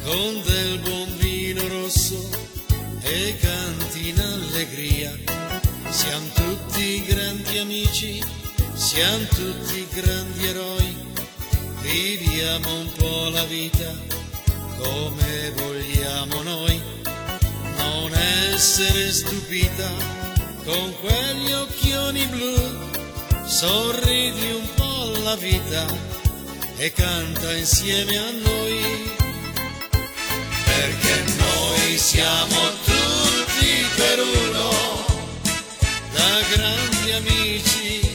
con del buon vino rosso e canti in allegria. Siamo tutti grandi amici, siamo tutti grandi eroi, viviamo un po' la vita come vogliamo noi. Non essere stupita con quegli occhioni blu, sorridi un po' alla vita e canta insieme a noi, perché noi siamo tutti per uno, da grandi amici